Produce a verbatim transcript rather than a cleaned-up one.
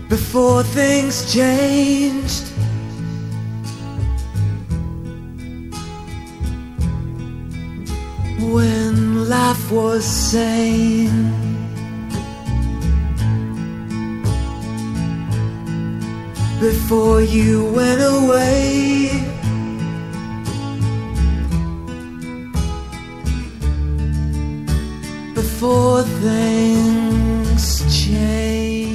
before things changed. When life was sane. Before you went away. Before things change.